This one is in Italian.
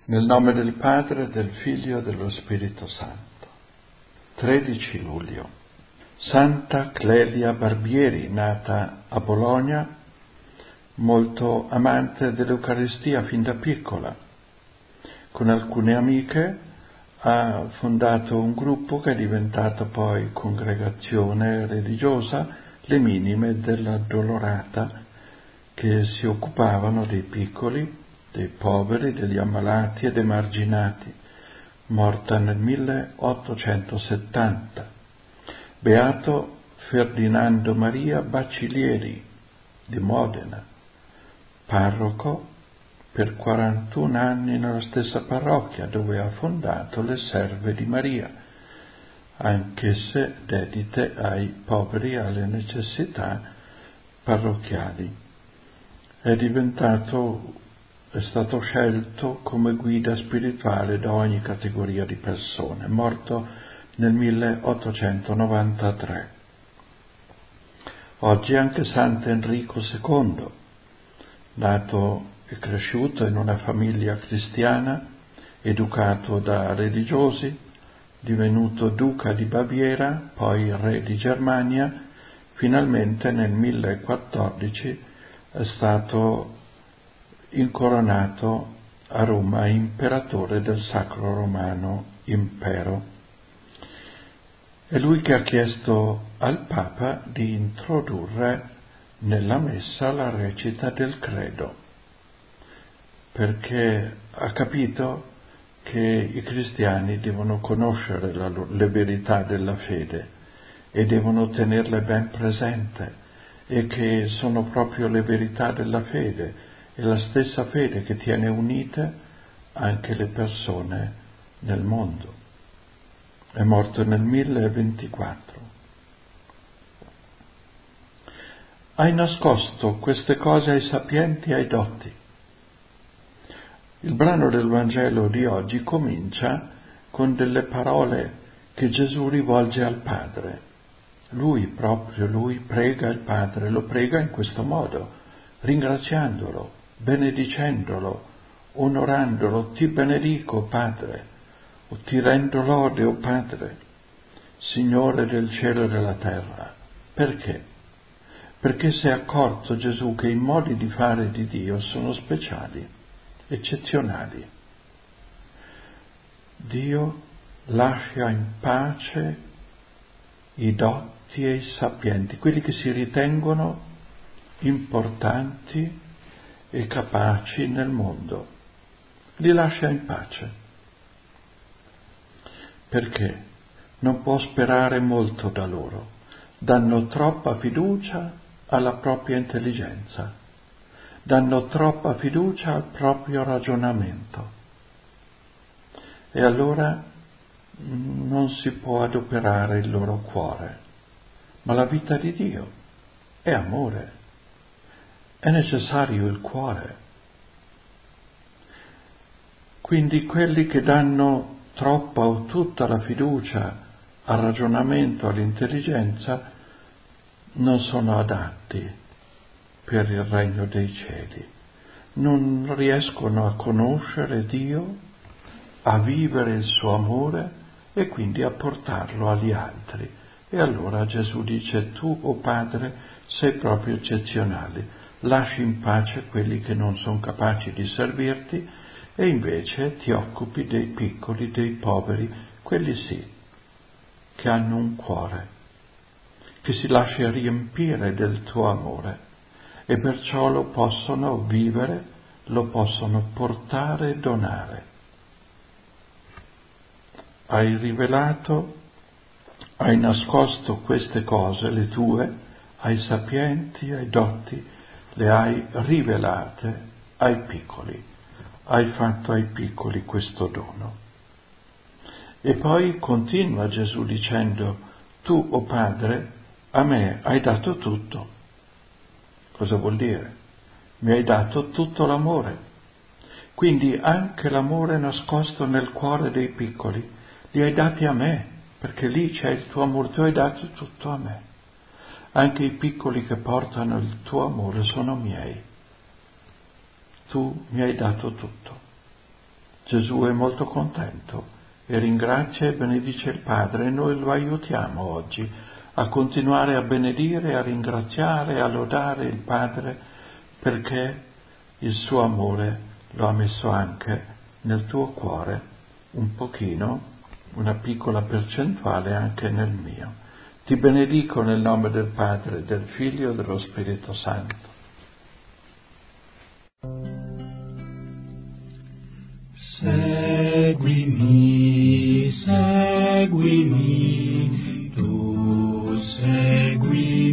Nel nome del Padre, del Figlio e dello Spirito Santo. 13 luglio. Santa Clelia Barbieri, nata a Bologna, molto amante dell'Eucaristia fin da piccola. Con alcune amiche ha fondato un gruppo che è diventato poi congregazione religiosa, le Minime dell'Addolorata, che si occupavano dei piccoli, dei poveri, degli ammalati ed emarginati, morta nel 1870. Beato Ferdinando Maria Bacilieri di Modena, parroco per 41 anni nella stessa parrocchia dove ha fondato le Serve di Maria, anch'esse dedite ai poveri e alle necessità parrocchiali. È stato scelto come guida spirituale da ogni categoria di persone, morto nel 1893. Oggi anche Sant'Enrico II, nato e cresciuto in una famiglia cristiana, educato da religiosi, divenuto duca di Baviera, poi re di Germania, finalmente nel 1014 è stato incoronato a Roma imperatore del Sacro Romano Impero. È lui che ha chiesto al Papa di introdurre nella Messa la recita del Credo, perché ha capito che i cristiani devono conoscere le verità della fede e devono tenerle ben presente, e che sono proprio le verità della fede e la stessa fede che tiene unite anche le persone nel mondo. È morto nel 1024. Hai nascosto queste cose ai sapienti e ai dotti. Il brano del Vangelo di oggi comincia con delle parole che Gesù rivolge al Padre. Lui prega il Padre, lo prega in questo modo, ringraziandolo, benedicendolo, onorandolo. Ti benedico, Padre, o ti rendo lode, o Padre, Signore del cielo e della terra. Perché? Perché si è accorto Gesù che i modi di fare di Dio sono speciali, eccezionali. Dio lascia in pace i dotti e i sapienti, quelli che si ritengono importanti e capaci nel mondo. Li lascia in pace. Perché? Non può sperare molto da loro. Danno troppa fiducia alla propria intelligenza. Danno troppa fiducia al proprio ragionamento. E allora non si può adoperare il loro cuore. Ma la vita di Dio è amore. È necessario il cuore. Quindi quelli che danno troppa o tutta la fiducia al ragionamento, all'intelligenza, non sono adatti per il regno dei cieli. Non riescono a conoscere Dio, a vivere il suo amore e quindi a portarlo agli altri. E allora Gesù dice: tu, o Padre, sei proprio eccezionale. Lasci in pace quelli che non sono capaci di servirti e invece ti occupi dei piccoli, dei poveri, quelli sì, che hanno un cuore, che si lascia riempire del tuo amore e perciò lo possono vivere, lo possono portare e donare. Hai rivelato, hai nascosto queste cose, le tue, ai sapienti, ai dotti, le hai rivelate ai piccoli. Hai fatto ai piccoli questo dono. E poi continua Gesù dicendo: tu, o Padre, a me hai dato tutto. Cosa vuol dire? Mi hai dato tutto l'amore. Quindi anche l'amore nascosto nel cuore dei piccoli li hai dati a me, perché lì c'è il tuo amore, tu hai dato tutto a me. Anche i piccoli che portano il tuo amore sono miei. Tu mi hai dato tutto. Gesù è molto contento e ringrazia e benedice il Padre, e noi lo aiutiamo oggi a continuare a benedire, a ringraziare, a lodare il Padre, perché il suo amore lo ha messo anche nel tuo cuore, un pochino, una piccola percentuale anche nel mio. Ti benedico nel nome del Padre, del Figlio e dello Spirito Santo. Seguimi, seguimi, tu segui